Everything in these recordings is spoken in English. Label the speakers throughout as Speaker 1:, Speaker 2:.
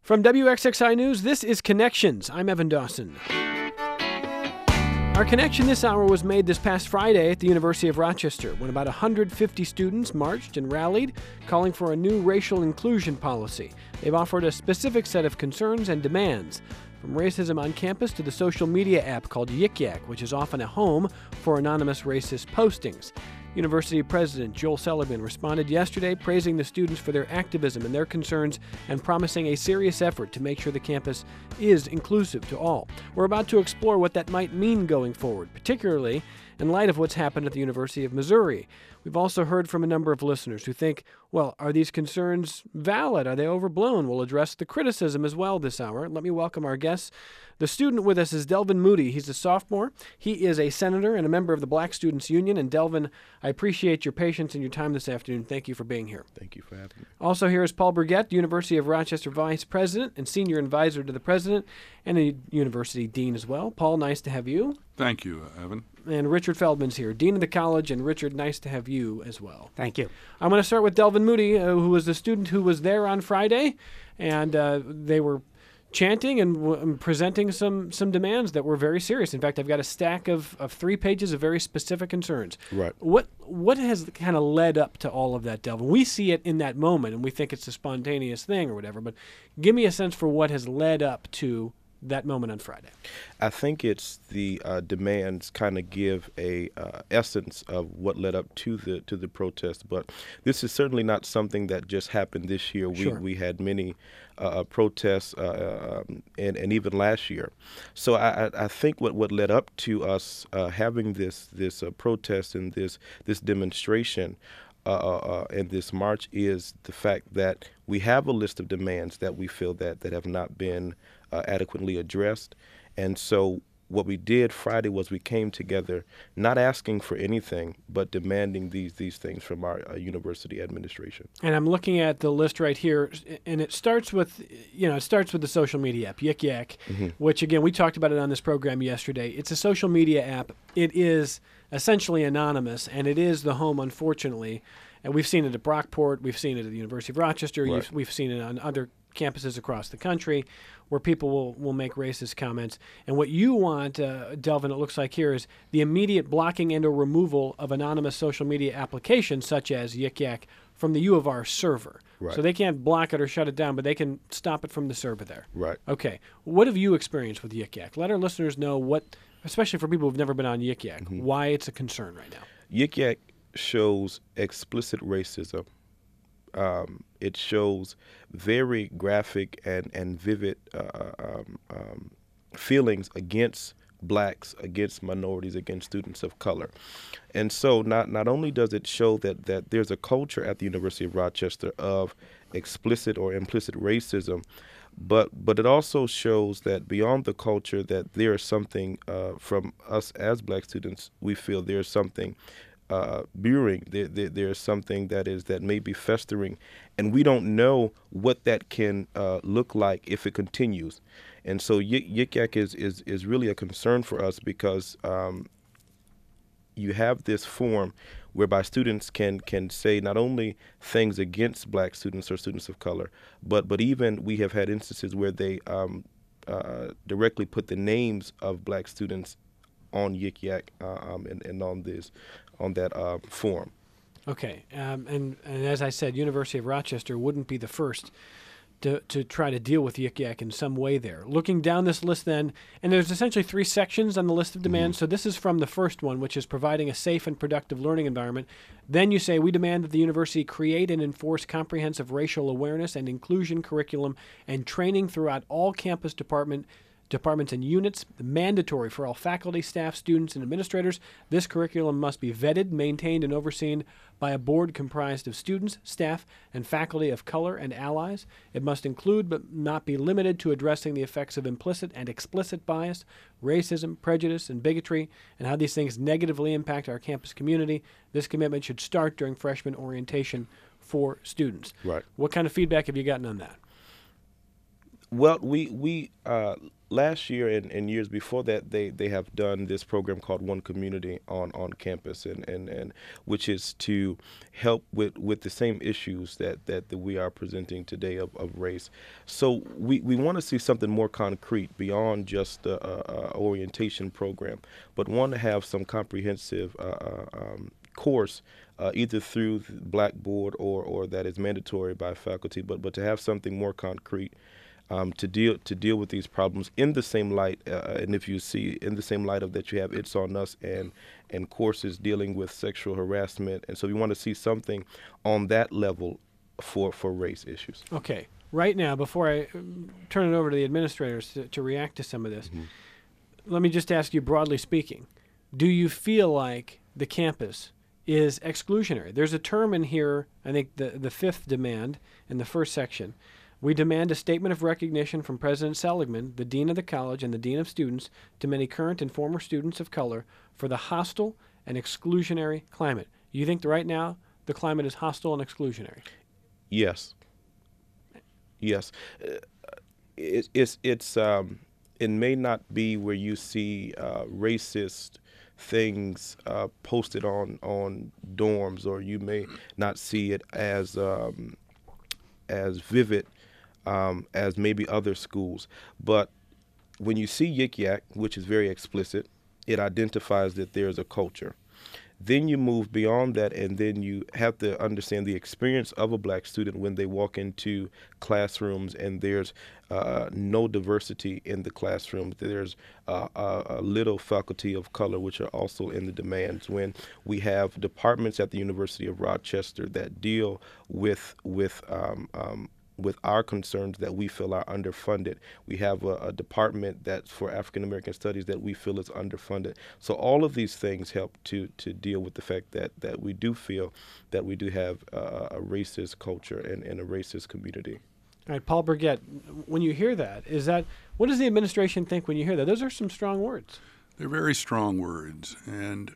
Speaker 1: From WXXI News, this is Connections. I'm Evan Dawson. Our connection this hour was made this past Friday at the University of Rochester when about 150 students marched and rallied, calling for a new racial inclusion policy. They've offered a specific set of concerns and demands, from racism on campus to the social media app called Yik Yak, which is often a home for anonymous racist postings. University President Joel Seligman responded yesterday praising the students for their activism and their concerns and promising a serious effort to make sure the campus is inclusive to all. We're about to explore what that might mean going forward, particularly in light of what's happened at the University of Missouri. We've also heard from a number of listeners who think, well, are these concerns valid? Are they overblown? We'll address the criticism as well this hour. Let me welcome our guests. The student with us is Delvin Moody. He's a sophomore. He is a senator and a member of the Black Students Union. And Delvin, I appreciate your patience and your time this afternoon. Thank you for being here.
Speaker 2: Thank you for having me.
Speaker 1: Also here is Paul Burgett, University of Rochester Vice President and Senior Advisor to the President and a University Dean as well. Paul, nice to have you.
Speaker 3: Thank you, Evan.
Speaker 1: And Richard Feldman's here, Dean of the College. And Richard, nice to have you as well.
Speaker 4: Thank you.
Speaker 1: I'm going to start with Delvin Moody, who was the student who was there on Friday. And they were chanting and presenting some demands that were very serious. In fact, I've got a stack of 3 pages of very specific concerns.
Speaker 2: Right.
Speaker 1: What has kind of led up to all of that, Delvin? We see it in that moment, and we think it's a spontaneous thing or whatever, but give me a sense for what has led up to that moment on Friday.
Speaker 2: I think it's the demands kind of give a essence of what led up to the protest, but this is certainly not something that just happened this year.
Speaker 1: Sure.
Speaker 2: We had many protests and even last year. So I think what led up to us having this protest and this demonstration and this march is the fact that we have a list of demands that we feel that have not been adequately addressed. And so what we did Friday was we came together not asking for anything, but demanding these things from our university administration.
Speaker 1: And I'm looking at the list right here, and it starts with the social media app, Yik Yak, which, again, we talked about it on this program yesterday. It's a social media app. It is essentially anonymous, and it is the home, unfortunately. And we've seen it at Brockport. We've seen it at the University of Rochester.
Speaker 2: Right.
Speaker 1: We've seen it on other campuses across the country where people will make racist comments. And what you want, Delvin, it looks like here, is the immediate blocking and or removal of anonymous social media applications such as Yik Yak from the U of R server.
Speaker 2: Right.
Speaker 1: So they can't block it or shut it down, but they can stop it from the server there.
Speaker 2: Right.
Speaker 1: Okay. What have you experienced with Yik Yak? Let our listeners know what, especially for people who've never been on Yik Yak, why it's a concern right now.
Speaker 2: Yik Yak shows explicit racism. It shows very graphic and vivid feelings against blacks, against minorities, against students of color. And so not only does it show that there's a culture at the University of Rochester of explicit or implicit racism, but it also shows that beyond the culture that there is something from us as black students, we feel there's something brewing. There's something that may be festering, and we don't know what that can look like if it continues. And so Yik Yak is really a concern for us because you have this form whereby students can say not only things against black students or students of color, but even we have had instances where they directly put the names of black students on Yik Yak and on that form.
Speaker 1: Okay, and as I said, University of Rochester wouldn't be the first to try to deal with Yik Yak in some way there. Looking down this list then, and there's essentially 3 sections on the list of demands. So this is from the first one, which is providing a safe and productive learning environment. Then you say, we demand that the university create and enforce comprehensive racial awareness and inclusion curriculum and training throughout all campus departments and units, mandatory for all faculty, staff, students, and administrators. This curriculum must be vetted, maintained, and overseen by a board comprised of students, staff, and faculty of color and allies. It must include but not be limited to addressing the effects of implicit and explicit bias, racism, prejudice, and bigotry, and how these things negatively impact our campus community. This commitment should start during freshman orientation for students.
Speaker 2: Right.
Speaker 1: What kind of feedback have you gotten on that?
Speaker 2: Well, we last year and years before that, they have done this program called One Community on campus, and which is to help with the same issues that we are presenting today of race. So we want to see something more concrete beyond just the orientation program, but want to have some comprehensive course, either through the Blackboard or that is mandatory by faculty, but to have something more concrete, to deal with these problems in the same light, and if you see in the same light of that you have It's on Us and courses dealing with sexual harassment, and so we want to see something on that level for race issues.
Speaker 1: Okay. Right now, before I turn it over to the administrators to react to some of this, let me just ask you, broadly speaking, do you feel like the campus is exclusionary? There's a term in here, I think the fifth demand in the first section. We demand a statement of recognition from President Seligman, the Dean of the College and the Dean of Students, to many current and former students of color for the hostile and exclusionary climate. You think that right now the climate is hostile and exclusionary?
Speaker 2: Yes. Yes. It may not be where you see racist things posted on dorms, or you may not see it as vivid as maybe other schools. But when you see Yik Yak, which is very explicit, it identifies that there's a culture. Then you move beyond that, and then you have to understand the experience of a black student when they walk into classrooms and there's no diversity in the classroom. There's a little faculty of color, which are also in the demands. When we have departments at the University of Rochester that deal with our concerns that we feel are underfunded. We have a department that's for African American Studies that we feel is underfunded. So all of these things help to deal with the fact that we do feel that we do have a racist culture and a racist community.
Speaker 1: All right, Paul Burgett, when you hear that, what does the administration think when you hear that? Those are some strong words.
Speaker 3: They're very strong words, and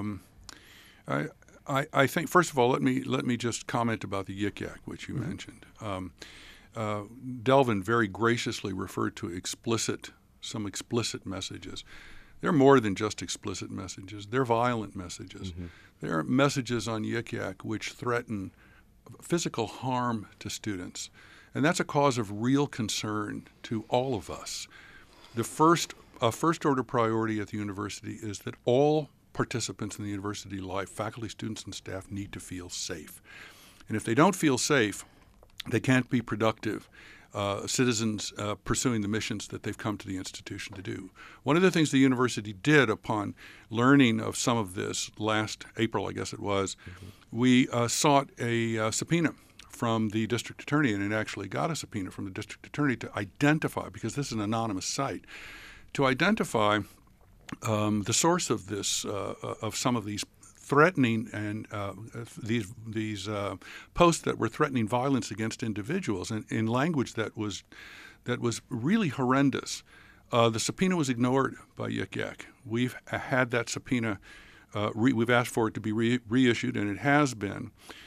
Speaker 3: I think, first of all, let me just comment about the Yik Yak, which you mentioned. Delvin very graciously referred to some explicit messages. They're more than just explicit messages. They're violent messages. There are messages on Yik Yak which threaten physical harm to students, and that's a cause of real concern to all of us. The first order priority at the university is that all participants in the university life, faculty, students, and staff, need to feel safe. And if they don't feel safe, they can't be productive citizens pursuing the missions that they've come to the institution to do. One of the things the university did upon learning of some of this last April, I guess it was, we sought a subpoena from the district attorney, and it actually got a subpoena from the district attorney to identify, because this is an anonymous site, to identify the source of this, of some of these threatening and these posts that were threatening violence against individuals in language that was really horrendous. The subpoena was ignored by Yik Yak. We've had that subpoena. We've asked for it to be reissued, and it has been.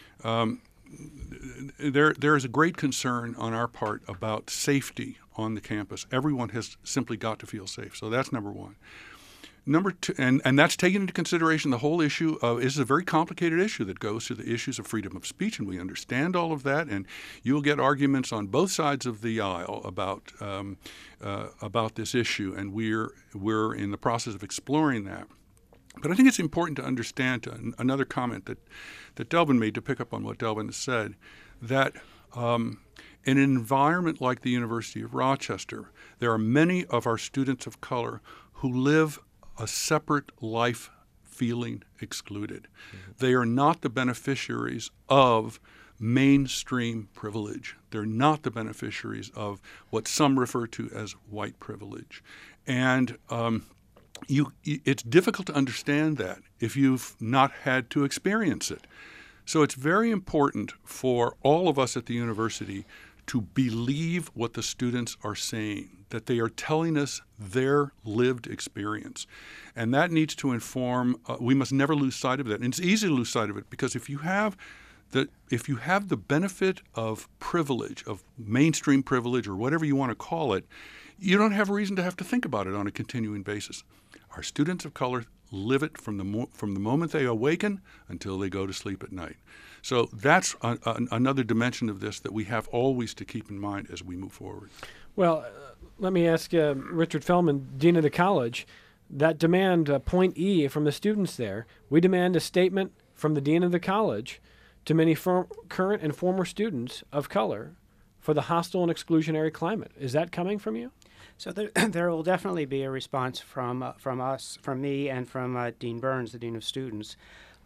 Speaker 3: There is a great concern on our part about safety on the campus. Everyone has simply got to feel safe. So that's number one. Number two, and that's taken into consideration the whole issue of, this is a very complicated issue that goes to the issues of freedom of speech, and we understand all of that, and you'll get arguments on both sides of the aisle about this issue, and we're in the process of exploring that. But I think it's important to understand, another comment that Delvin made, to pick up on what Delvin has said, that in an environment like the University of Rochester, there are many of our students of color who live a separate life feeling excluded. They are not the beneficiaries of mainstream privilege. They're not the beneficiaries of what some refer to as white privilege. And it's difficult to understand that if you've not had to experience it. So it's very important for all of us at the university to believe what the students are saying, that they are telling us their lived experience. And that needs to inform, we must never lose sight of that. And it's easy to lose sight of it, because if you have that if you have the benefit of privilege, of mainstream privilege, or whatever you want to call it, you don't have a reason to have to think about it on a continuing basis. Our students of color live it from the moment they awaken until they go to sleep at night. So that's another dimension of this that we have always to keep in mind as we move forward.
Speaker 1: Well, let me ask Richard Feldman, Dean of the college, that demand, point E from the students there, we demand a statement from the Dean of the college to many current and former students of color for the hostile and exclusionary climate. Is that coming from you?
Speaker 4: So there will definitely be a response from us, from me, and from Dean Burns, the Dean of Students.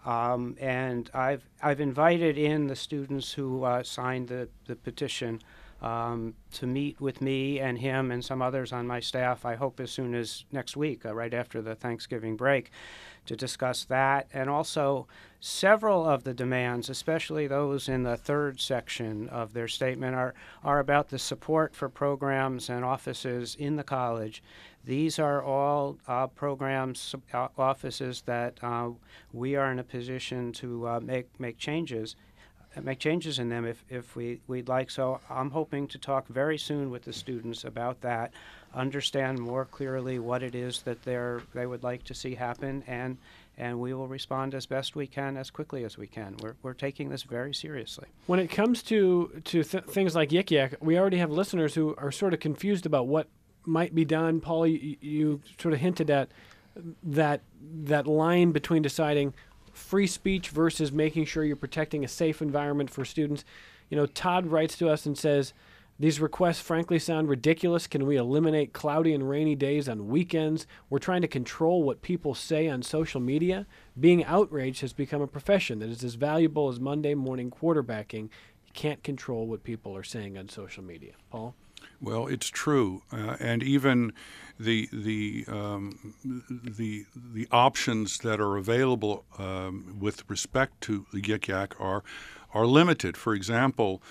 Speaker 4: And I've invited in the students who signed the petition to meet with me and him and some others on my staff, I hope as soon as next week, right after the Thanksgiving break, to discuss that. And also several of the demands, especially those in the third section of their statement, are about the support for programs and offices in the college. These are all programs, offices that we are in a position to make changes in them if we'd like. So I'm hoping to talk very soon with the students about that, understand more clearly what it is that they would like to see happen, and we will respond as best we can, as quickly as we can. We're taking this very seriously.
Speaker 1: When it comes to things like Yik Yak, we already have listeners who are sort of confused about what might be done. Paul, you sort of hinted at that line between deciding free speech versus making sure you're protecting a safe environment for students. You know, Todd writes to us and says, these requests frankly sound ridiculous. Can we eliminate cloudy and rainy days on weekends? We're trying to control what people say on social media. Being outraged has become a profession that is as valuable as Monday morning quarterbacking. You can't control what people are saying on social media. Paul?
Speaker 3: Well, it's true, and even the options that are available with respect to the Yik Yak are limited. For example,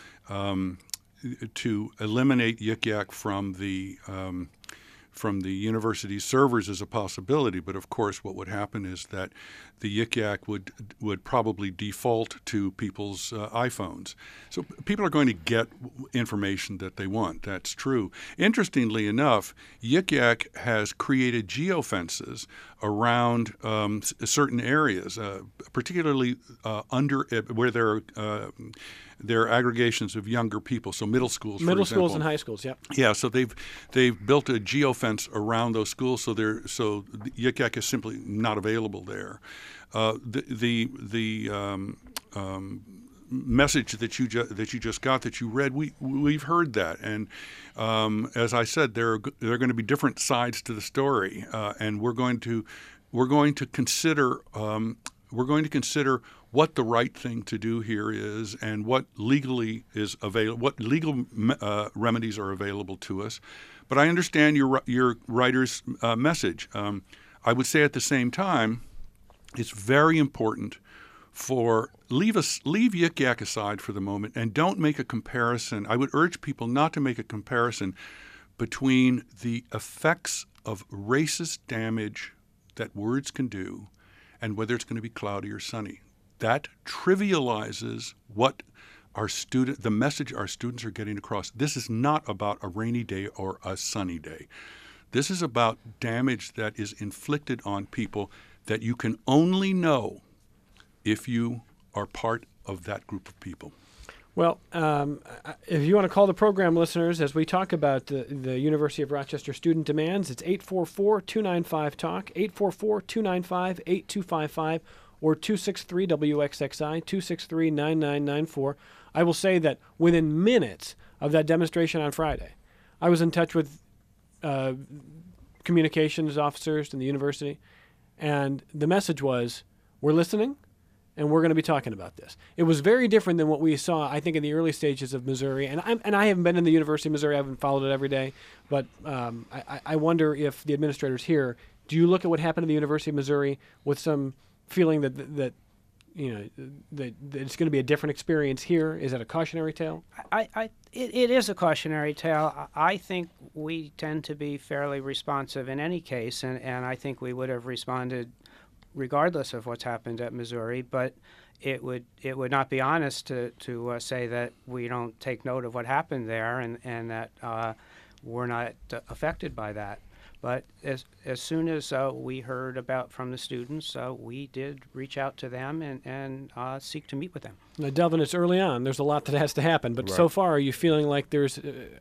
Speaker 3: to eliminate Yik Yak from the university servers is a possibility, but of course what would happen is that the Yik Yak would probably default to people's iPhones. So people are going to get information that they want. That's true. Interestingly enough, Yik Yak has created geofences around certain areas, particularly under where there are aggregations of younger people, so middle schools,
Speaker 1: Middle
Speaker 3: for example.
Speaker 1: schools and high schools, yeah.
Speaker 3: Yeah, so they've built a geofence around those schools, so Yik Yak is simply not available there. The message that you just got, that you read, we've heard that, and as I said, there are going to be different sides to the story, and we're going to consider what the right thing to do here is, and what legally is available, what legal remedies are available to us. But I understand your writer's message. I would say at the same time, it's very important leave Yik Yak aside for the moment, and don't make a comparison. I would urge people not to make a comparison between the effects of racist damage that words can do and whether it's going to be cloudy or sunny. That trivializes what the message our students are getting across. This is not about a rainy day or a sunny day. This is about damage that is inflicted on people that you can only know if you are part of that group of people.
Speaker 1: Well, if you want to call the program, listeners, as we talk about the University of Rochester student demands, it's 844-295-TALK, 844-295-8255, or 263-WXXI, 263-9994. I will say that within minutes of that demonstration on Friday, I was in touch with communications officers in the university, and the message was, we're listening, and we're going to be talking about this. It was very different than what we saw, I think, in the early stages of Missouri. And I haven't been in the University of Missouri. I haven't followed it every day. But I wonder if the administrators here, do you look at what happened in the University of Missouri with some feeling that it's going to be a different experience here? Is that a cautionary tale?
Speaker 4: It is a cautionary tale. I think we tend to be fairly responsive in any case, and I think we would have responded regardless of what's happened at Missouri. But it would not be honest to say that we don't take note of what happened there and that we're not affected by that. But as soon as we heard about from the students, we did reach out to them and seek to meet with them.
Speaker 1: Now, Delvin, it's early on. There's a lot that has to happen. But so far, are you feeling like there's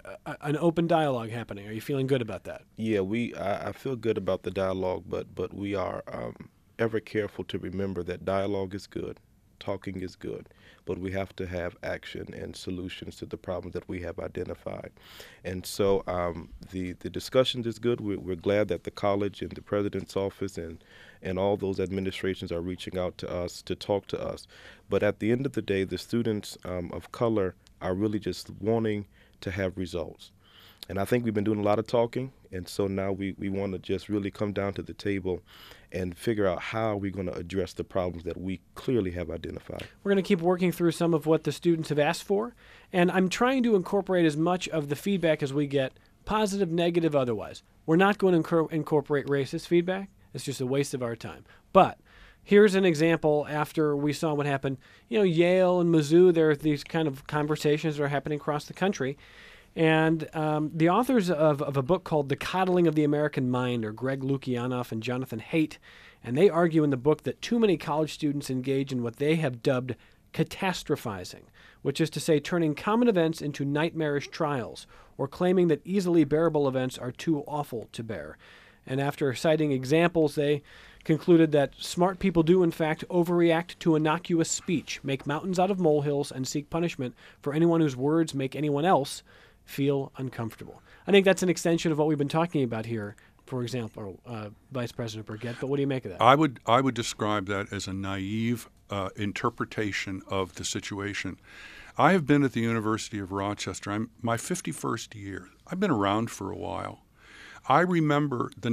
Speaker 1: an open dialogue happening? Are you feeling good about that?
Speaker 2: Yeah, I feel good about the dialogue, but we are ever careful to remember that dialogue is good, talking is good, but we have to have action and solutions to the problems that we have identified. And so the discussions is good. We're glad that the college and the president's office and all those administrations are reaching out to us to talk to us. But at the end of the day, the students of color are really just wanting to have results. And I think we've been doing a lot of talking, and so now we want to just really come down to the table and figure out how we're going to address the problems that we clearly have identified.
Speaker 1: We're going to keep working through some of what the students have asked for, and I'm trying to incorporate as much of the feedback as we get, positive, negative, otherwise. We're not going to incorporate racist feedback. It's just a waste of our time. But here's an example after we saw what happened. Yale and Mizzou, there are these kind of conversations that are happening across the country. And the authors of a book called The Coddling of the American Mind are Greg Lukianoff and Jonathan Haidt, and they argue in the book that too many college students engage in what they have dubbed catastrophizing, which is to say turning common events into nightmarish trials, or claiming that easily bearable events are too awful to bear. And after citing examples, they concluded that smart people do, in fact, overreact to innocuous speech, make mountains out of molehills, and seek punishment for anyone whose words make anyone else feel uncomfortable. I think that's an extension of what we've been talking about here, for example, Vice President Burgett. But what do you make of that?
Speaker 3: I would describe that as a naive interpretation of the situation. I have been at the University of Rochester. I'm my 51st year. I've been around for a while. I remember the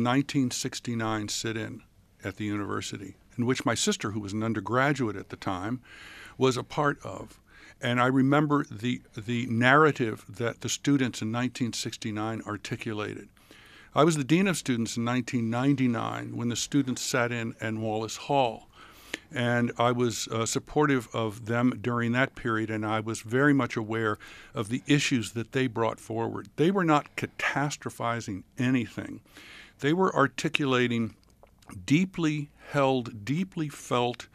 Speaker 3: 1969 sit-in at the university, in which my sister, who was an undergraduate at the time, was a part of. And I remember the narrative that the students in 1969 articulated. I was the dean of students in 1999 when the students sat in Wallace Hall. And I was supportive of them during that period, and I was very much aware of the issues that they brought forward. They were not catastrophizing anything. They were articulating deeply held, deeply felt,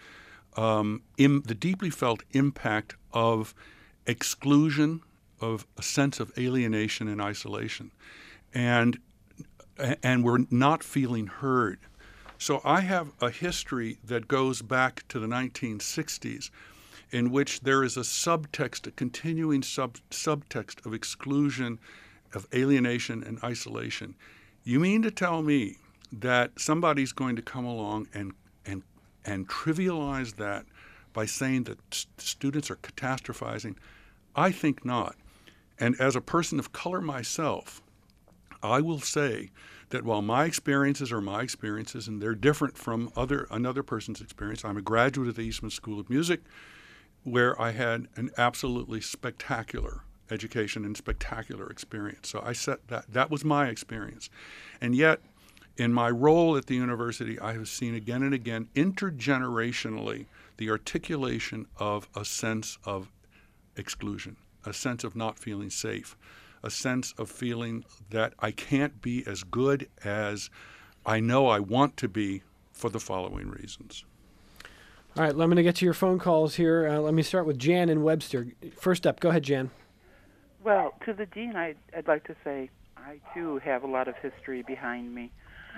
Speaker 3: the deeply felt impact of exclusion, of a sense of alienation and isolation, and we're not feeling heard. So I have a history that goes back to the 1960s, in which there is a subtext, a continuing subtext of exclusion, of alienation and isolation. You mean to tell me that somebody's going to come along and trivialize that by saying that students are catastrophizing? I think not. And as a person of color myself, I will say that while my experiences are my experiences and they're different from another person's experience, I'm a graduate of the Eastman School of Music, where I had an absolutely spectacular education and spectacular experience. So I said that was my experience. And yet, in my role at the university, I have seen again and again, intergenerationally, the articulation of a sense of exclusion, a sense of not feeling safe, a sense of feeling that I can't be as good as I know I want to be for the following reasons.
Speaker 1: All right, I'm going to get to your phone calls here. Let me start with Jan in Webster. First up, go ahead, Jan.
Speaker 5: Well, to the dean, I'd like to say I, too, have a lot of history behind me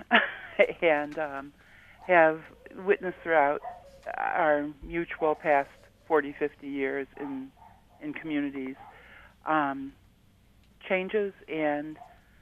Speaker 5: and have witnessed throughout our mutual past 40, 50 years in communities changes and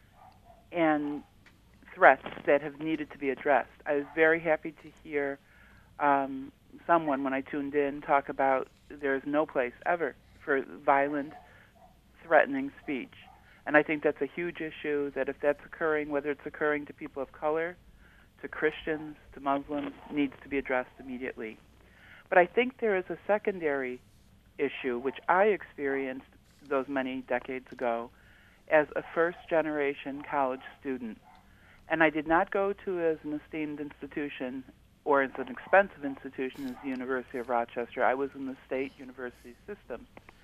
Speaker 5: threats that have needed to be addressed. I was very happy to hear someone, when I tuned in, talk about there's no place ever for violent, threatening speech. And I think that's a huge issue, that if that's occurring, whether it's occurring to people of color, to Christians, to Muslims, needs to be addressed immediately. But I think there is a secondary issue, which I experienced those many decades ago as a first-generation college student. And I did not go to as an esteemed institution or as an expensive institution as the University of Rochester. I was in the state university system.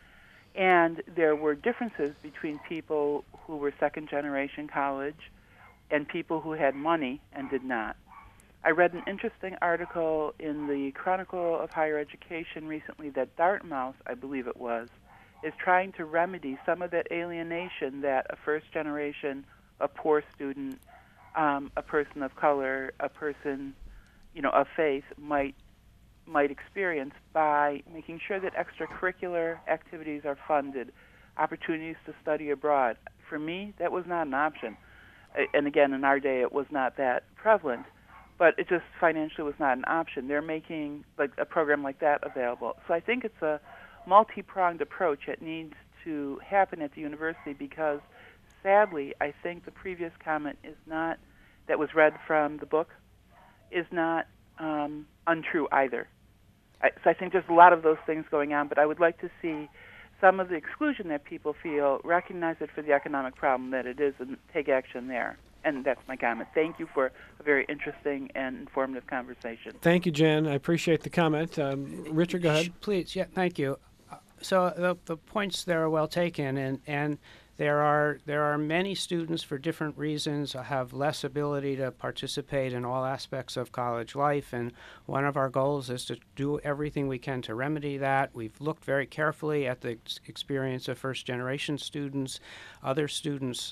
Speaker 5: And there were differences between people who were second-generation college and people who had money and did not. I read an interesting article in the Chronicle of Higher Education recently that Dartmouth, I believe it was, is trying to remedy some of that alienation that a first-generation, a poor student, a person of color, a person, of faith might experience by making sure that extracurricular activities are funded, opportunities to study abroad. For me, that was not an option. And again, in our day, it was not that prevalent, but it just financially was not an option. They're making like a program like that available. So I think it's a multi-pronged approach that needs to happen at the university because, sadly, I think the previous comment is not, that was read from the book, is not untrue either. So I think there's a lot of those things going on, but I would like to see some of the exclusion that people feel, recognize it for the economic problem that it is, and take action there. And that's my comment. Thank you for a very interesting and informative conversation.
Speaker 1: Thank you, Jen. I appreciate the comment. Richard, go ahead.
Speaker 4: Please, yeah, thank you. So the points there are well taken, and there are many students for different reasons have less ability to participate in all aspects of college life, and one of our goals is to do everything we can to remedy that. We've looked very carefully at the experience of first-generation students, other students,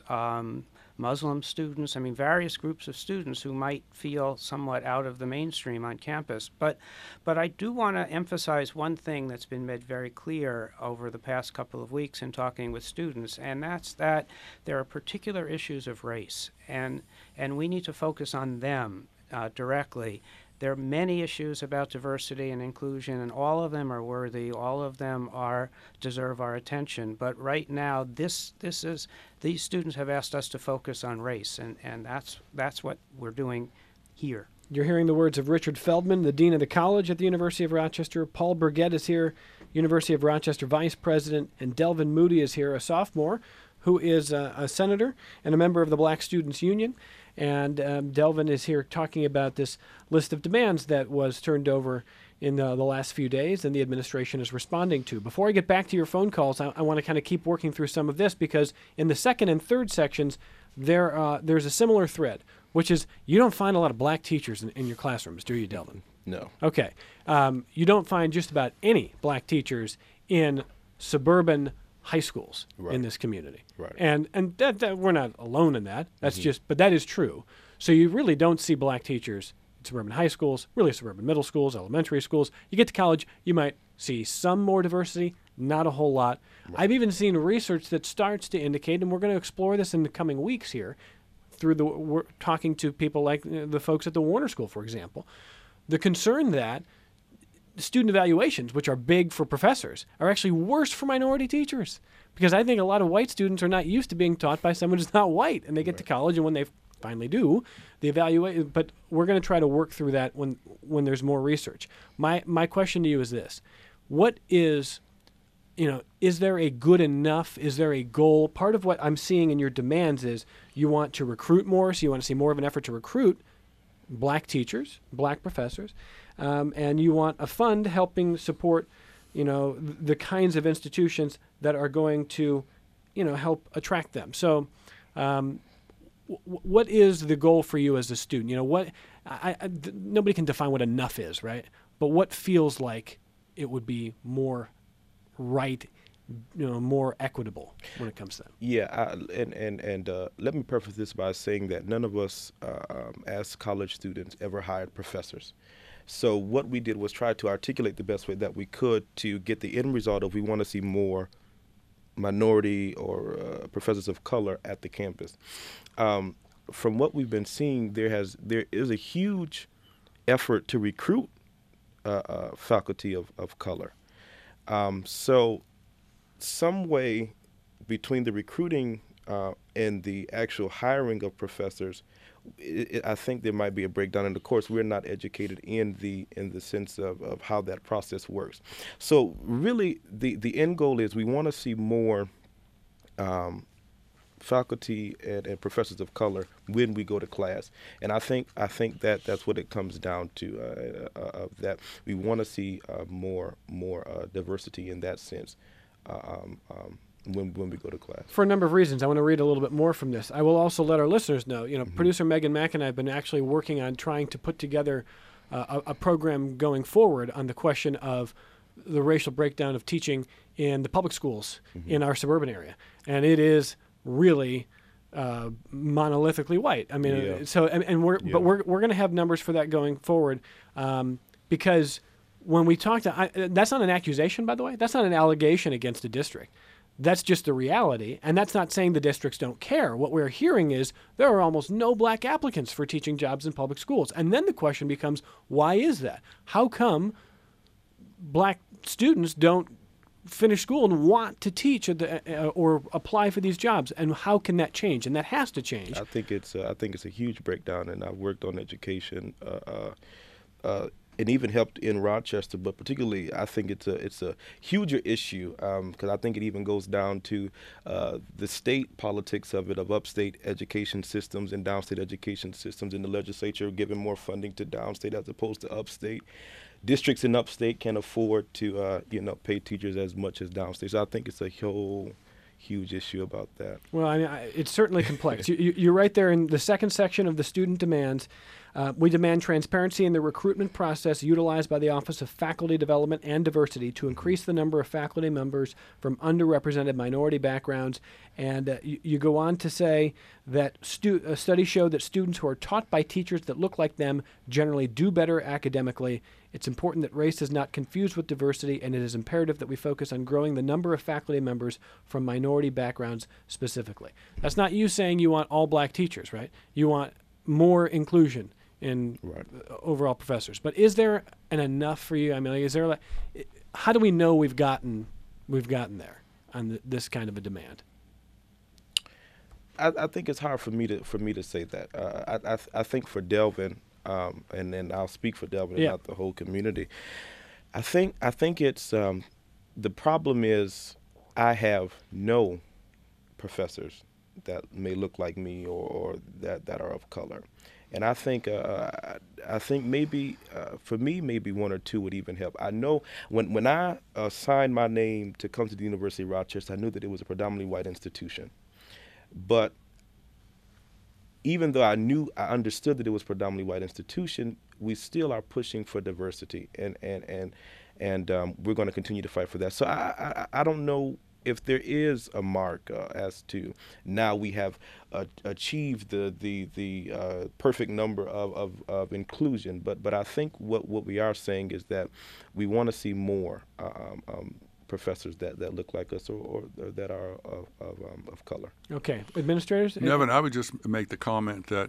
Speaker 4: Muslim students, various groups of students who might feel somewhat out of the mainstream on campus. But I do want to emphasize one thing that's been made very clear over the past couple of weeks in talking with students, and that's that there are particular issues of race, and we need to focus on them directly. There are many issues about diversity and inclusion, and all of them are worthy. All of them deserve our attention. But right now, these students have asked us to focus on race, and that's what we're doing here.
Speaker 1: You're hearing the words of Richard Feldman, the Dean of the College at the University of Rochester. Paul Burgett is here, University of Rochester Vice President, and Delvin Moody is here, a sophomore, who is a senator and a member of the Black Students Union. And Delvin is here talking about this list of demands that was turned over in the last few days and the administration is responding to. Before I get back to your phone calls, I want to kind of keep working through some of this because in the second and third sections, there's a similar thread, which is you don't find a lot of black teachers in your classrooms, do you, Delvin?
Speaker 2: No.
Speaker 1: Okay. You don't find just about any black teachers in suburban high schools in this community.
Speaker 2: Right.
Speaker 1: And that we're not alone in that. That's but that is true. So you really don't see black teachers in suburban high schools, really suburban middle schools, elementary schools. You get to college, you might see some more diversity, not a whole lot. Right. I've even seen research that starts to indicate, and we're going to explore this in the coming weeks here, we're talking to people like the folks at the Warner School, for example, the concern that student evaluations, which are big for professors, are actually worse for minority teachers because I think a lot of white students are not used to being taught by someone who's not white, and they get to college, and when they finally do, the evaluate. But we're going to try to work through that when there's more research. My question to you is this: what is there a good enough? Is there a goal? Part of what I'm seeing in your demands is you want to recruit more, so you want to see more of an effort to recruit black teachers, black professors. And you want a fund helping support, the kinds of institutions that are going to, help attract them. So, what is the goal for you as a student? Nobody can define what enough is, right? But what feels like it would be more right, more equitable when it comes to that?
Speaker 2: Yeah, and let me preface this by saying that none of us, as college students, ever hired professors. So what we did was try to articulate the best way that we could to get the end result of we want to see more minority or professors of color at the campus. From what we've been seeing, there is a huge effort to recruit faculty of color. So some way between the recruiting and the actual hiring of professors, I think there might be a breakdown. And of course, we're not educated in the sense of how that process works. So really, the end goal is we want to see more faculty and professors of color when we go to class. And I think that that's what it comes down to, that we want to see more diversity in that sense when we go to class.
Speaker 1: For a number of reasons. I want to read a little bit more from this. I will also let our listeners know, producer Megan Mack and I have been actually working on trying to put together a program going forward on the question of the racial breakdown of teaching in the public schools in our suburban area. And it is really monolithically white. I mean, but we're going to have numbers for that going forward, because when we talk to, that's not an accusation, by the way. That's not an allegation against a district. That's just the reality, and that's not saying the districts don't care. What we're hearing is there are almost no black applicants for teaching jobs in public schools. And then the question becomes, why is that? How come black students don't finish school and want to teach or apply for these jobs? And how can that change? And that has to change.
Speaker 2: I think it's a huge breakdown, and I've worked on education and even helped in Rochester, but particularly I think it's a huger issue, because I think it even goes down to the state politics of it, of upstate education systems and downstate education systems in the legislature giving more funding to downstate as opposed to upstate. Districts in upstate can't afford to pay teachers as much as downstate. So I think it's a whole huge issue about that.
Speaker 1: Well, I mean, it's certainly complex. You're right there in the second section of the student demands. We demand transparency in the recruitment process utilized by the Office of Faculty Development and Diversity to increase the number of faculty members from underrepresented minority backgrounds. And you go on to say that studies show that students who are taught by teachers that look like them generally do better academically. It's important that race is not confused with diversity, and it is imperative that we focus on growing the number of faculty members from minority backgrounds specifically. That's not you saying you want all black teachers, right? You want more inclusion in overall professors. But is there an enough for you? I mean, is there how do we know we've gotten there on this kind of a demand?
Speaker 2: I think it's hard for me to say that. I think for Delvin, and then I'll speak for Delvin and not the whole community. I think it's the problem is I have no professors that may look like me or that are of color. And I think maybe for me, maybe one or two would even help. I know when I signed my name to come to the University of Rochester, I knew that it was a predominantly white institution. But even though I understood that it was a predominantly white institution, we still are pushing for diversity, and we're going to continue to fight for that. So I don't know if there is a mark as to now we have achieved the perfect number of inclusion, but I think what we are saying is that we want to see more professors that look like us or that are of color.
Speaker 1: Okay, administrators.
Speaker 3: Nevin, I would just make the comment that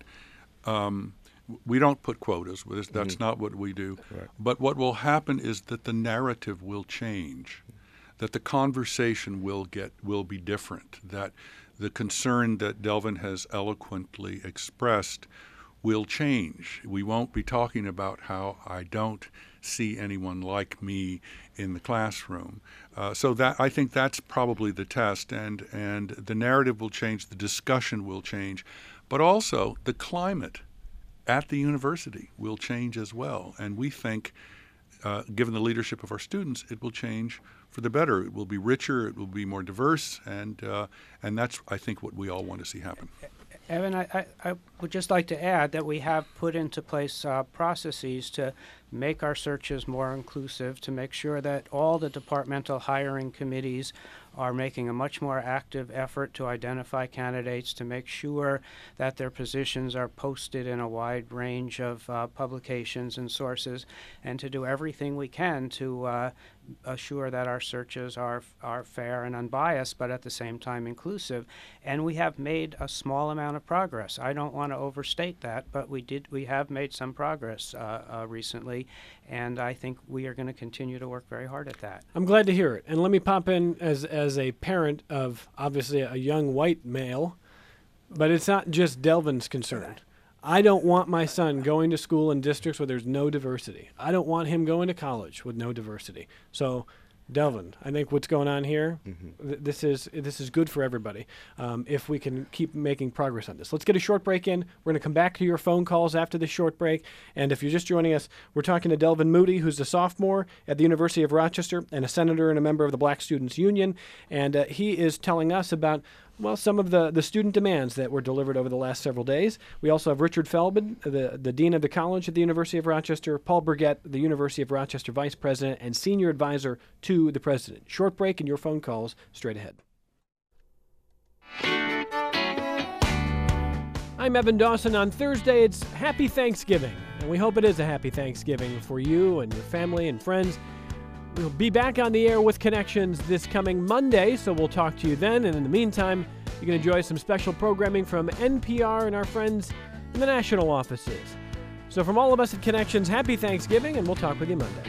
Speaker 3: we don't put quotas. That's not what we do.
Speaker 2: Right.
Speaker 3: But what will happen is that the narrative will change, that the conversation will be different, that the concern that Delvin has eloquently expressed will change. We won't be talking about how I don't see anyone like me in the classroom. So that I think that's probably the test, and the narrative will change, the discussion will change, but also the climate at the university will change as well. And we think, given the leadership of our students, it will change for the better. It will be richer, it will be more diverse, and that's, I think, what we all want to see happen.
Speaker 4: Evan, I would just like to add that we have put into place processes to make our searches more inclusive, to make sure that all the departmental hiring committees are making a much more active effort to identify candidates, to make sure that their positions are posted in a wide range of publications and sources, and to do everything we can to assure that our searches are fair and unbiased, but at the same time inclusive. And we have made a small amount of progress. I don't want to overstate that, but we have made some progress recently, and I think we are going to continue to work very hard at that.
Speaker 1: I'm glad to hear it. And let me pop in as a parent of obviously a young white male, but it's not just Delvin's concern. I don't want my son going to school in districts where there's no diversity. I don't want him going to college with no diversity. So Delvin, I think what's going on here,
Speaker 2: Mm-hmm.
Speaker 1: this is good for everybody if we can keep making progress on this. Let's get a short break in. We're going to come back to your phone calls after this short break. And if you're just joining us, we're talking to Delvin Moody, who's a sophomore at the University of Rochester and a senator and a member of the Black Students Union. And he is telling us about some of the student demands that were delivered over the last several days. We also have Richard Feldman, the dean of the college at the University of Rochester, Paul Burgett, the University of Rochester vice president and senior advisor to the president. Short break and your phone calls straight ahead. I'm Evan Dawson. On Thursday, it's Happy Thanksgiving, and we hope it is a happy Thanksgiving for you and your family and friends. We'll be back on the air with Connections this coming Monday, so we'll talk to you then. And in the meantime, you can enjoy some special programming from NPR and our friends in the national offices. So from all of us at Connections, happy Thanksgiving, and we'll talk with you Monday.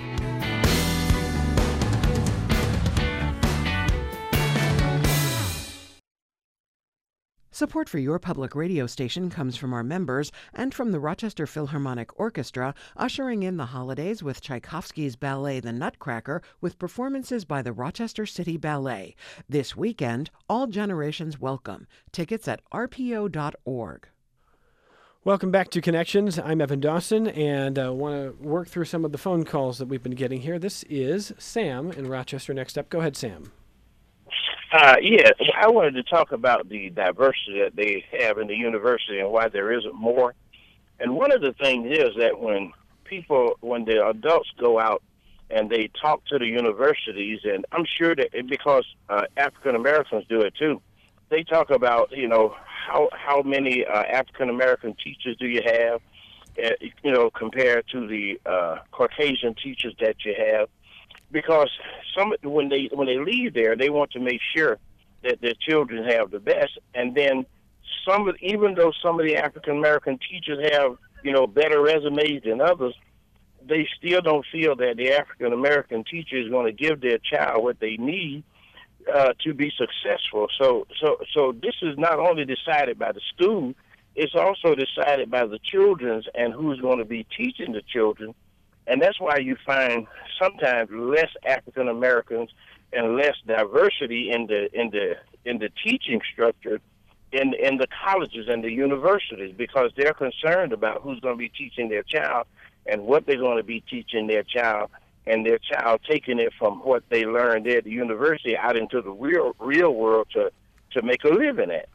Speaker 6: Support for your public radio station comes from our members and from the Rochester Philharmonic Orchestra, ushering in the holidays with Tchaikovsky's ballet The Nutcracker with performances by the Rochester City Ballet. This weekend, all generations welcome. Tickets at rpo.org.
Speaker 1: Welcome back to Connections. I'm Evan Dawson, and I want to work through some of the phone calls that we've been getting here. This is Sam in Rochester next up. Go ahead, Sam.
Speaker 7: Yeah, I wanted to talk about the diversity that they have in the university and why there isn't more. And one of the things is that when the adults go out and they talk to the universities, and I'm sure that because African Americans do it too, they talk about, how many African American teachers do you have, compared to the Caucasian teachers that you have. Because when they leave there, they want to make sure that their children have the best. And then even though some of the African American teachers have better resumes than others, they still don't feel that the African American teacher is going to give their child what they need to be successful. So this is not only decided by the school, it's also decided by the children and who's going to be teaching the children. And that's why you find sometimes less African Americans and less diversity in the teaching structure in the colleges and the universities, because they're concerned about who's going to be teaching their child and what they're going to be teaching their child, and their child taking it from what they learned there at the university out into the real world to make a living at.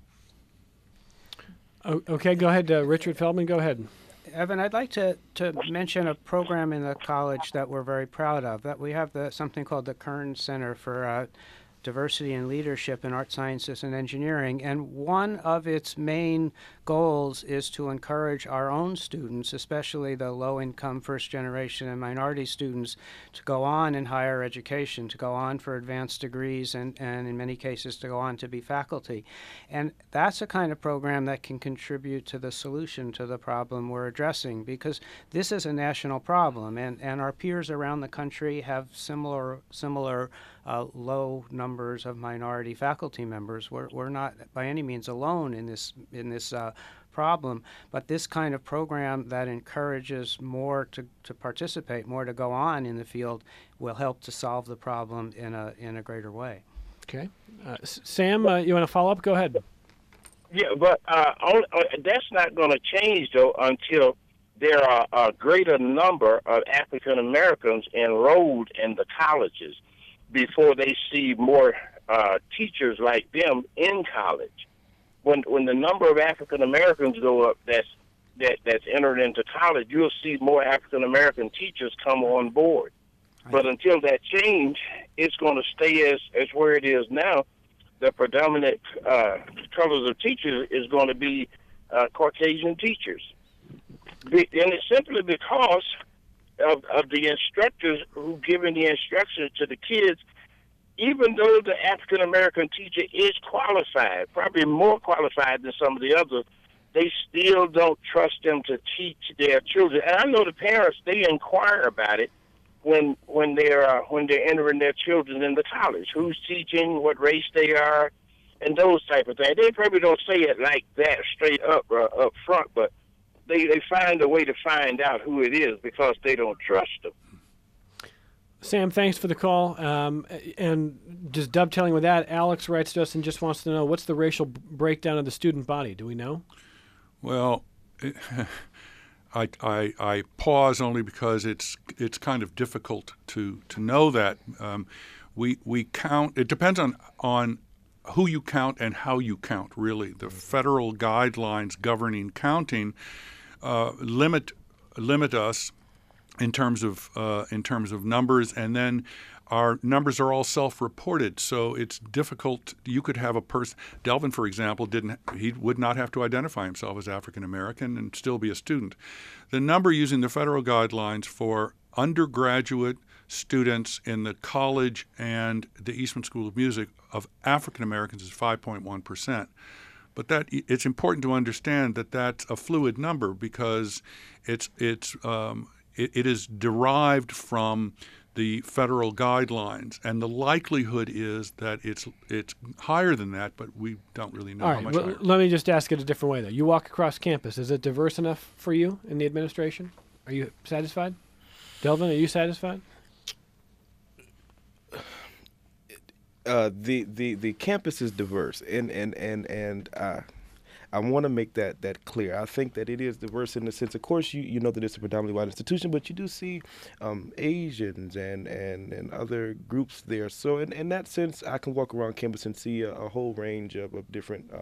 Speaker 1: Okay, go ahead, Richard Feldman. Go ahead.
Speaker 4: Evan, I'd like to mention a program in the college that we're very proud of. That we have something called the Kern Center for Diversity and Leadership in Art Sciences and Engineering, and one of its main goals is to encourage our own students, especially the low-income first-generation and minority students, to go on in higher education, to go on for advanced degrees, and in many cases to go on to be faculty. And that's a kind of program that can contribute to the solution to the problem we're addressing, because this is a national problem, and our peers around the country have similar low numbers of minority faculty members. We're not by any means alone in this problem, but this kind of program that encourages more to participate, more to go on in the field, will help to solve the problem in a greater way.
Speaker 1: Okay. Sam, you want to follow up? Go ahead.
Speaker 7: Yeah, but that's not going to change, though, until there are a greater number of African Americans enrolled in the colleges before they see more teachers like them in college. When the number of African Americans go up that's entered into college, you'll see more African American teachers come on board. But until that change, it's going to stay as where it is now. The predominant colors of teachers is going to be Caucasian teachers. And it's simply because of the instructors who giving the instructions to the kids. Even though the African American teacher is qualified, probably more qualified than some of the others, they still don't trust them to teach their children. And I know the parents, they inquire about it when they're entering their children into college. Who's teaching, what race they are, and those type of things. They probably don't say it like that straight up front, but they find a way to find out who it is because they don't trust them.
Speaker 1: Sam, thanks for the call. And just dovetailing with that, Alex writes to us and just wants to know, what's the racial breakdown of the student body? Do we know?
Speaker 3: Well, I pause only because it's kind of difficult to know that. We count. It depends on who you count and how you count. Really, the federal guidelines governing counting limit us in terms of numbers, and then our numbers are all self-reported, so it's difficult. You could have a person, Delvin, for example, he would not have to identify himself as African American and still be a student. The number using the federal guidelines for undergraduate students in the college and the Eastman School of Music of African Americans is 5.1%. But it's important to understand that that's a fluid number because it is derived from the federal guidelines, and the likelihood is that it's higher than that, but we don't really know
Speaker 1: All
Speaker 3: how
Speaker 1: right,
Speaker 3: much
Speaker 1: well,
Speaker 3: higher.
Speaker 1: let me just ask it a different way, though. You walk across campus. Is it diverse enough for you in the administration? Are you satisfied? Delvin, are you satisfied?
Speaker 2: The campus is diverse, and I want to make that clear. I think that it is diverse in the sense, of course, you know that it's a predominantly white institution, but you do see Asians and other groups there. So in that sense, I can walk around campus and see a whole range of different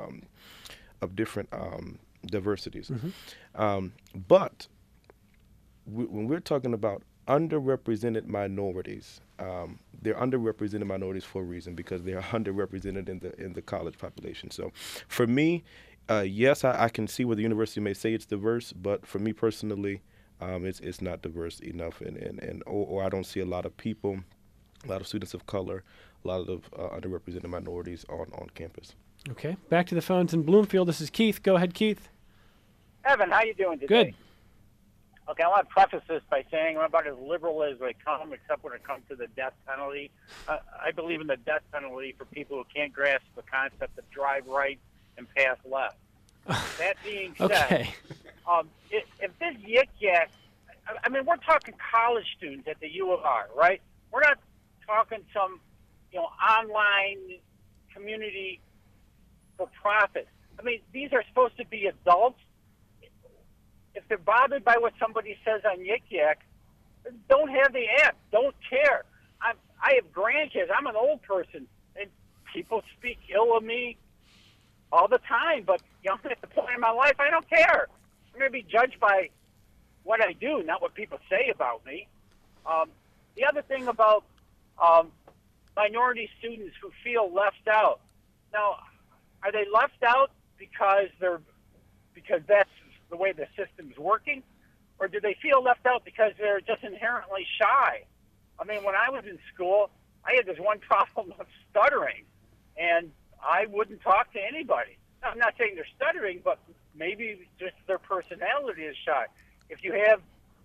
Speaker 2: diversities.
Speaker 1: Mm-hmm.
Speaker 2: But when we're talking about underrepresented minorities, they're underrepresented minorities for a reason, because they are underrepresented in the college population. So for me, yes, I can see where the university may say it's diverse, but for me personally, it's not diverse enough, or I don't see a lot of people, a lot of students of color, a lot of underrepresented minorities on campus.
Speaker 1: Okay, back to the phones in Bloomfield. This is Keith. Go ahead, Keith.
Speaker 8: Evan, how you doing today?
Speaker 1: Good.
Speaker 8: Okay, I want to preface this by saying I'm about as liberal as they come, except when it comes to the death penalty. I believe in the death penalty for people who can't grasp the concept of drive right and pass left. That being said,
Speaker 1: Okay.
Speaker 8: if this yik-yak, I mean, we're talking college students at the U of R, right? We're not talking some, online community for profit. I mean, these are supposed to be adults. If they're bothered by what somebody says on Yik Yak, don't have the app. Don't care. I have grandkids. I'm an old person, and people speak ill of me all the time. But at the point in my life, I don't care. I'm going to be judged by what I do, not what people say about me. The other thing about minority students who feel left out. Now, are they left out because that's the way the system's working, or do they feel left out because they're just inherently shy? I mean, when I was in school, I had this one problem of stuttering, and I wouldn't talk to anybody. Now, I'm not saying they're stuttering, but maybe just their personality is shy. If you have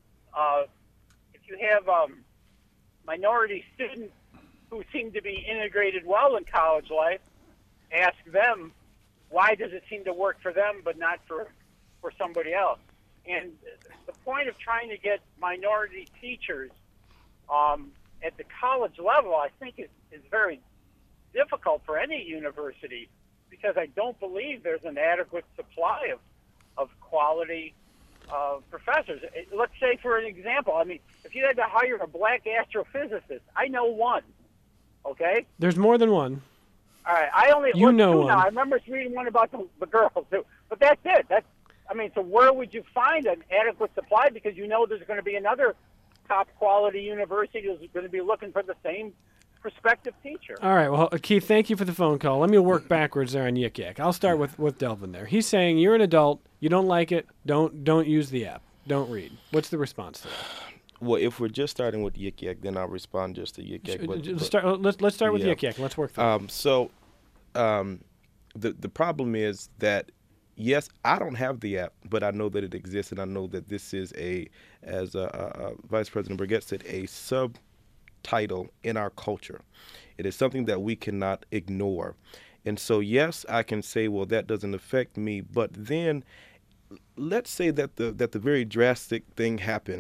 Speaker 8: minority students who seem to be integrated well in college life, ask them, why does it seem to work for them but not for somebody else? And the point of trying to get minority teachers at the college level, I think, is very difficult for any university, because I don't believe there's an adequate supply of quality professors. Let's say, for an example, I mean, if you had to hire a black astrophysicist, I know one, okay?
Speaker 1: There's more than one.
Speaker 8: All right, I only
Speaker 1: You know
Speaker 8: two
Speaker 1: one.
Speaker 8: now. I remember reading one about the girls too, but that's it. So where would you find an adequate supply? Because there's going to be another top quality university who's going to be looking for the same prospective teacher.
Speaker 1: All right. Well, Keith, thank you for the phone call. Let me work backwards there on Yik Yak. I'll start with Delvin there. He's saying you're an adult, you don't like it, don't use the app, don't read. What's the response to that?
Speaker 2: Well, if we're just starting with Yik Yak, then I'll respond just to Yik Yak.
Speaker 1: Let's start with
Speaker 2: yeah.
Speaker 1: Yik Yak and let's work through it.
Speaker 2: The problem is that, yes, I don't have the app, but I know that it exists, and I know that this is as Vice President Burgett said, a subtitle in our culture. It is something that we cannot ignore. And so, yes, I can say, well, that doesn't affect me, but then let's say that the very drastic thing happens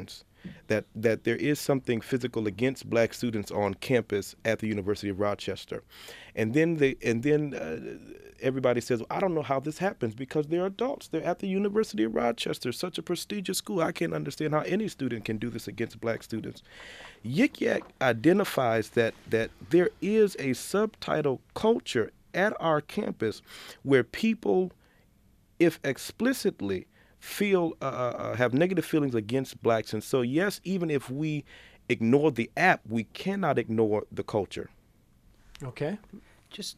Speaker 2: that there is something physical against black students on campus at the University of Rochester. And then everybody says, well, I don't know how this happens because they're adults. They're at the University of Rochester, such a prestigious school. I can't understand how any student can do this against black students. Yik Yak identifies that there is a subtitle culture at our campus where people, if explicitly, feel have negative feelings against blacks. And so, yes, even if we ignore the app, we cannot ignore the culture.
Speaker 4: Okay. Just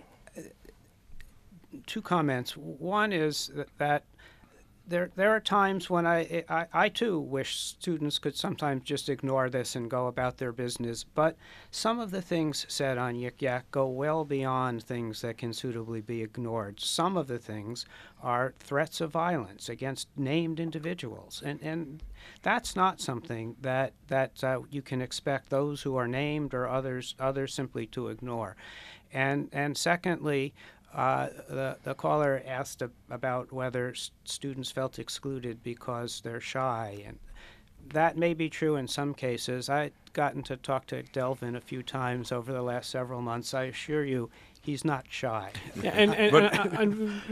Speaker 4: two comments. One is that there are times when I too wish students could sometimes just ignore this and go about their business, but some of the things said on Yik Yak go well beyond things that can suitably be ignored. Some of the things are threats of violence against named individuals, and that's not something that you can expect those who are named or others simply to ignore. And secondly, the caller asked about whether students felt excluded because they're shy, and that may be true in some cases. I've gotten to talk to Delvin a few times over the last several months. I assure you, he's not shy.
Speaker 1: Yeah, and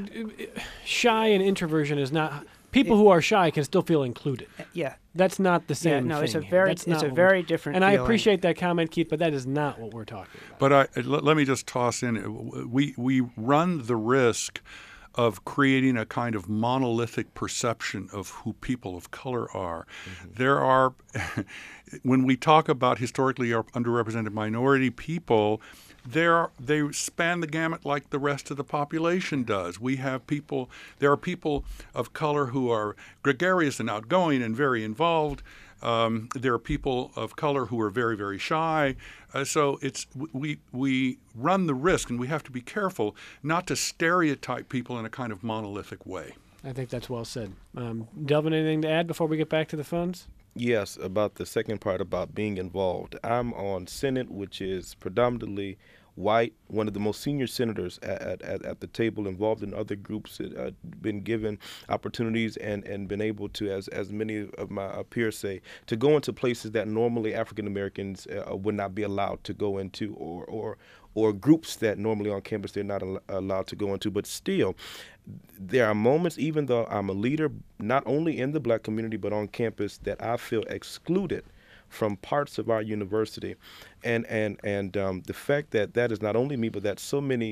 Speaker 1: shy and introversion is not. People who are shy can still feel included.
Speaker 4: Yeah.
Speaker 1: That's not the same
Speaker 4: no,
Speaker 1: thing.
Speaker 4: it's a very different
Speaker 1: and
Speaker 4: feeling.
Speaker 1: I appreciate that comment, Keith, but that is not what we're talking
Speaker 3: But
Speaker 1: about.
Speaker 3: let me just toss in, we run the risk of creating a kind of monolithic perception of who people of color are. Mm-hmm. There are, when we talk about historically underrepresented minority people, they span the gamut like the rest of the population does. There are people of color who are gregarious and outgoing and very involved. There are people of color who are very, very shy. So we run the risk, and we have to be careful not to stereotype people in a kind of monolithic way.
Speaker 1: I think that's well said. Delvin, anything to add before we get back to the phones?
Speaker 2: Yes, about the second part about being involved. I'm on Senate, which is predominantly white, one of the most senior senators at the table, involved in other groups, been given opportunities and been able to, as many of my peers say, to go into places that normally African Americans would not be allowed to go into, or groups that normally on campus they're not allowed to go into. But still, there are moments, even though I'm a leader, not only in the black community but on campus, that I feel excluded from parts of our university, and the fact that is not only me, but that's so many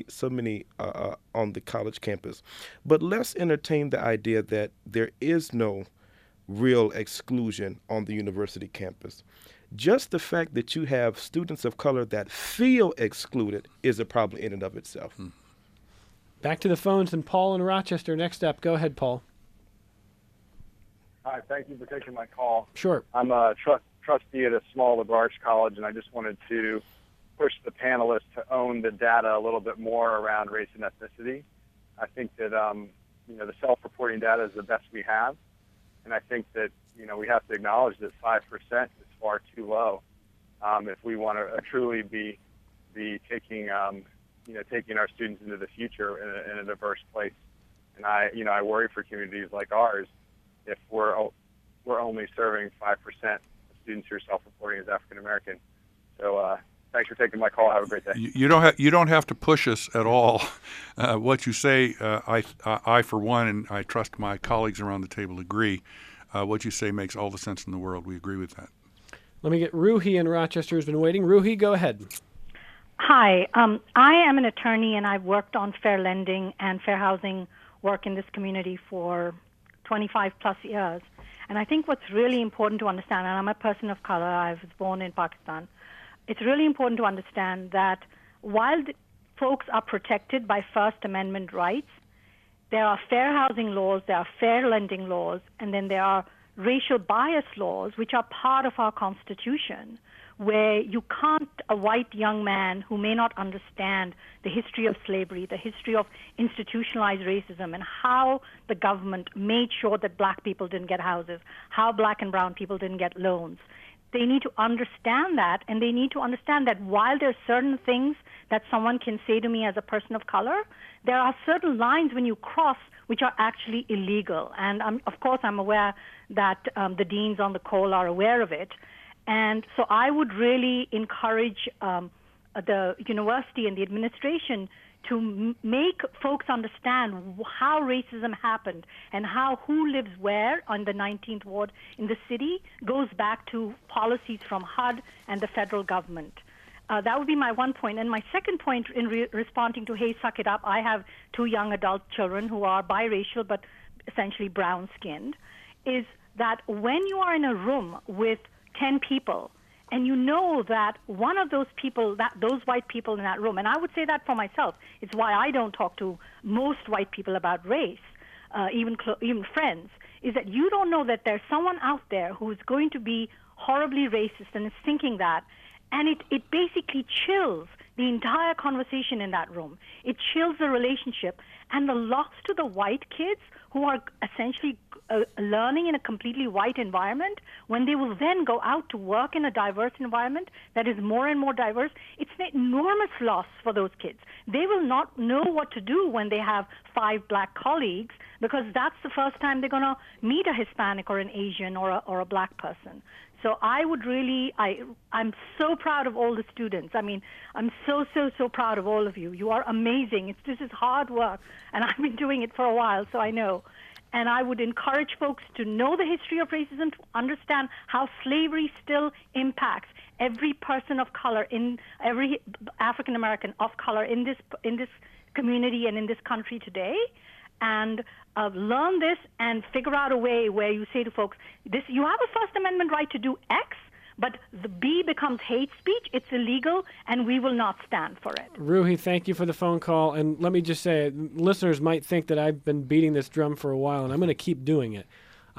Speaker 2: on the college campus. But let's entertain the idea that there is no real exclusion on the university campus. Just the fact that you have students of color that feel excluded is a problem in and of itself.
Speaker 1: Back to the phones, and Paul in Rochester next up. Go ahead, Paul.
Speaker 9: Hi, thank you for taking my call.
Speaker 1: Sure.
Speaker 9: I'm a trustee at a small liberal arts college, and I just wanted to push the panelists to own the data a little bit more around race and ethnicity. I think that the self-reporting data is the best we have, and I think that we have to acknowledge that 5% is far too low if we want to truly be taking taking our students into the future in a diverse place. And I worry for communities like ours if we're only serving 5% of students who are self-reporting as African American. So thanks for taking my call. Have a great day.
Speaker 3: You don't have to push us at all. What you say, I for one, and I trust my colleagues around the table agree. What you say makes all the sense in the world. We agree with that.
Speaker 1: Let me get Ruhi in Rochester, who's been waiting. Ruhi, go ahead.
Speaker 10: Hi. I am an attorney, and I've worked on fair lending and fair housing work in this community for 25 plus years. And I think what's really important to understand, and I'm a person of color, I was born in Pakistan, it's really important to understand that while folks are protected by First Amendment rights, there are fair housing laws, there are fair lending laws, and then there are racial bias laws, which are part of our Constitution, where you can't, a white young man who may not understand the history of slavery, the history of institutionalized racism, and how the government made sure that black people didn't get houses, how black and brown people didn't get loans, they need to understand that, and they need to understand that while there are certain things that someone can say to me as a person of color, there are certain lines when you cross which are actually illegal. And of course, I'm aware that the deans on the call are aware of it. And so I would really encourage the university and the administration to make folks understand how racism happened and how who lives where on the 19th ward in the city goes back to policies from HUD and the federal government. That would be my one point. And my second point in responding to Hey, Suck It Up, I have 2 young adult children who are biracial but essentially brown-skinned, is that when you are in a room with 10 people and you know that one of those people, those white people in that room, and I would say that for myself, it's why I don't talk to most white people about race, even friends, is that you don't know that there's someone out there who is going to be horribly racist and is thinking that, and it basically chills the entire conversation in that room. It chills the relationship, and the loss to the white kids who are essentially learning in a completely white environment, when they will then go out to work in a diverse environment that is more and more diverse, it's an enormous loss for those kids. They will not know what to do when they have 5 black colleagues, because that's the first time they're going to meet a Hispanic or an Asian or a black person. So I would really, I'm so proud of all the students. I mean, I'm so proud of all of you. You are amazing. This is hard work, and I've been doing it for a while, so I know. And I would encourage folks to know the history of racism, to understand how slavery still impacts every person of color, in every African American of color in this community and in this country today, and learn this and figure out a way where you say to folks, you have a First Amendment right to do X, but the B becomes hate speech, it's illegal, and we will not stand for it.
Speaker 1: Ruhi, thank you for the phone call. And let me just say, listeners might think that I've been beating this drum for a while, and I'm going to keep doing it.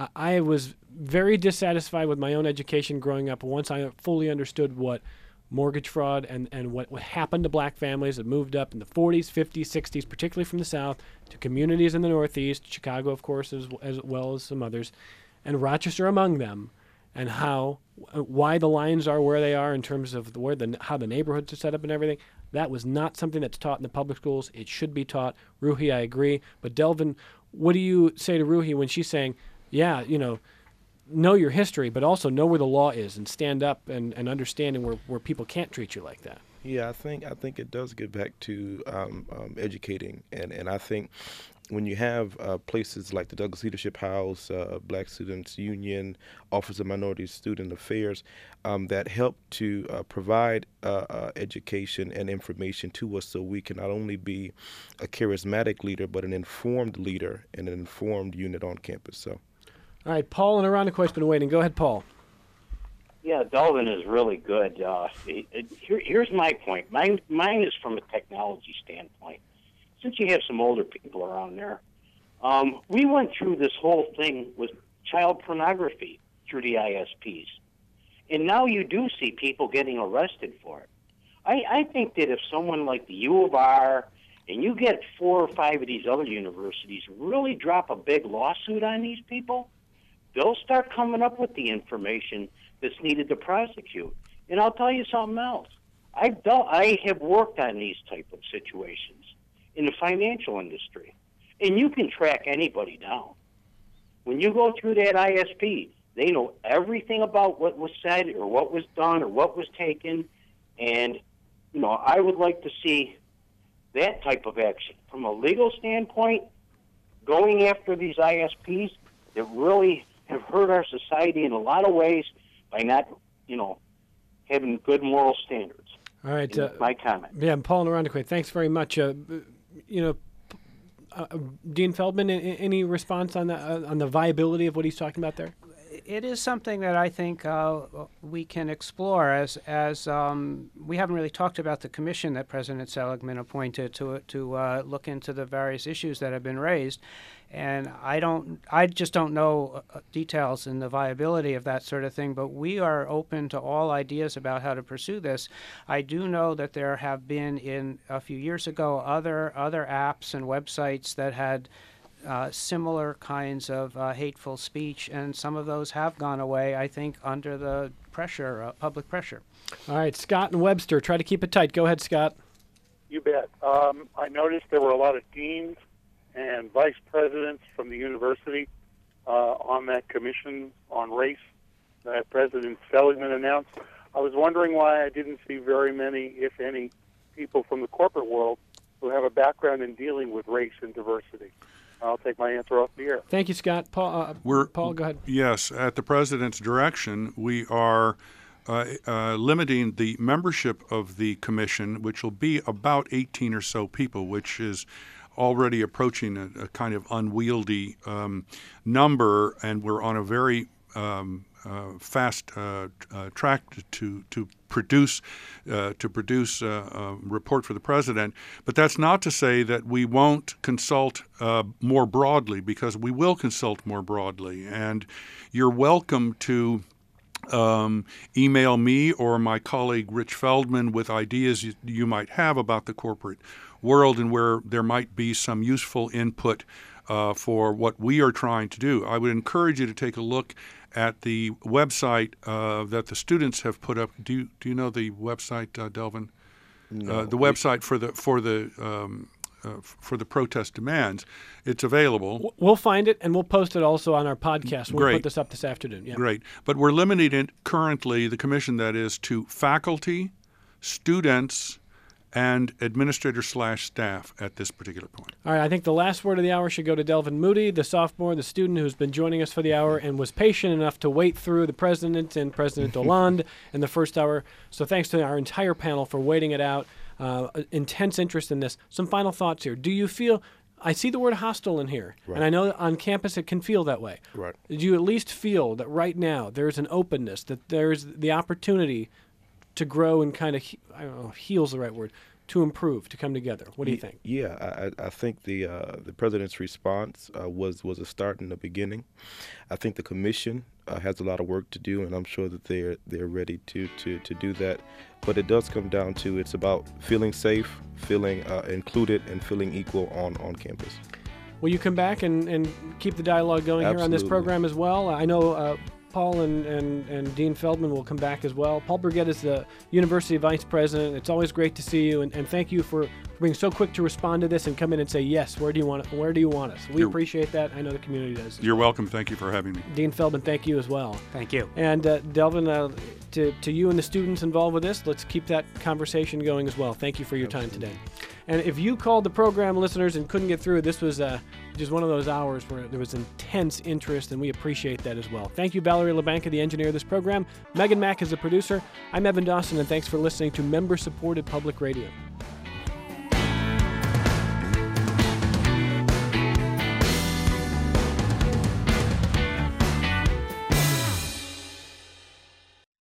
Speaker 1: I was very dissatisfied with my own education growing up once I fully understood what mortgage fraud and what happened to black families that moved up in the 40s, 50s, 60s, particularly from the South, to communities in the Northeast, Chicago, of course, as well as some others, and Rochester among them, and why the lines are where they are in terms of how the neighborhoods are set up and everything. That was not something that's taught in the public schools. It should be taught. Ruhi, I agree. But Delvin, what do you say to Ruhi when she's saying, yeah, know your history, but also know where the law is and stand up and understanding where people can't treat you like that?
Speaker 2: Yeah, I think it does get back to educating, and I think when you have places like the Douglass Leadership House, Black Students Union, Office of Minority Student Affairs, that help to provide education and information to us so we can not only be a charismatic leader, but an informed leader and an informed unit on campus. So,
Speaker 1: all right, Paul in Irondequoit's been waiting. Go ahead, Paul.
Speaker 11: Yeah, Delvin is really good. Here's my point. Mine is from a technology standpoint. Since you have some older people around there, we went through this whole thing with child pornography through the ISPs. And now you do see people getting arrested for it. I think that if someone like the U of R, and you get 4 or 5 of these other universities really drop a big lawsuit on these people, they'll start coming up with the information that's needed to prosecute. And I'll tell you something else. I have worked on these type of situations in the financial industry, and you can track anybody down. When you go through that ISP, they know everything about what was said or what was done or what was taken, and I would like to see that type of action from a legal standpoint, going after these ISPs that really have hurt our society in a lot of ways by not, having good moral standards.
Speaker 1: All right,
Speaker 11: my comment.
Speaker 1: Yeah, Paul in Irondequoit, thanks very much. Dean Feldman, any response on the viability of what he's talking about there?
Speaker 4: It is something that I think we can explore as we haven't really talked about the commission that President Seligman appointed to look into the various issues that have been raised. And I just don't know details in the viability of that sort of thing, but we are open to all ideas about how to pursue this. I do know that there have been, a few years ago, other apps and websites that had similar kinds of hateful speech, and some of those have gone away, I think, under the pressure.
Speaker 1: All right, Scott and Webster, try to keep it tight. Go ahead, Scott.
Speaker 12: You bet. I noticed there were a lot of deans and vice presidents from the university on that commission on race that President Seligman announced. I was wondering why I didn't see very many, if any, people from the corporate world who have a background in dealing with race and diversity. I'll take my answer off the air.
Speaker 1: Thank you, Scott. Paul, Paul, go ahead.
Speaker 3: Yes, at the President's direction, we are limiting the membership of the commission, which will be about 18 or so people, which is already approaching a kind of unwieldy number, and we're on a very fast track to produce a report for the president. But that's not to say that we won't consult more broadly, because we will consult more broadly. And you're welcome to email me or my colleague Rich Feldman with ideas you might have about the corporate world and where there might be some useful input for what we are trying to do. I would encourage you to take a look at the website that the students have put up. Do you know the website, Delvin?
Speaker 2: No.
Speaker 3: The website for the protest demands. It's available.
Speaker 1: We'll find it, and we'll post it also on our podcast. We'll
Speaker 3: Great.
Speaker 1: put this up this afternoon. Yeah.
Speaker 3: Great. But we're limiting it currently, the commission that is, to faculty, students, and administrator/staff at this particular point.
Speaker 1: All right, I think the last word of the hour should go to Delvin Moody, the sophomore, the student who's been joining us for the hour and was patient enough to wait through the president and President Hollande in the first hour. So thanks to our entire panel for waiting it out. Intense interest in this. Some final thoughts here. Do you feel, I see the word hostile in here,
Speaker 2: Right.
Speaker 1: and I know on campus it can feel that way.
Speaker 2: Right.
Speaker 1: Do you at least feel that right now there's an openness, that there's the opportunity to grow and kind of, I don't know if heal's the right word, to improve, to come together? What do you think?
Speaker 2: Yeah, I think the president's response was a start in the beginning. I think the commission has a lot of work to do, and I'm sure that they're ready to do that. But it does come down to, it's about feeling safe, feeling included, and feeling equal on campus.
Speaker 1: Will you come back and keep the dialogue going here on this
Speaker 2: Absolutely.
Speaker 1: program as well? I know Paul and Dean Feldman will come back as well. Paul Burgett is the University Vice President. It's always great to see you, and thank you for being so quick to respond to this and come in and say, yes, where do you want us? We appreciate that. I know the community does.
Speaker 3: You're welcome. Thank you for having me.
Speaker 1: Dean Feldman, thank you as well.
Speaker 4: Thank you.
Speaker 1: And Delvin, to you and the students involved with this, let's keep that conversation going as well. Thank you for your time today. And if you called the program, listeners, and couldn't get through, this was just one of those hours where there was intense interest, and we appreciate that as well. Thank you, Valerie LeBanca, the engineer of this program. Megan Mack is the producer. I'm Evan Dawson, and thanks for listening to member-supported public radio.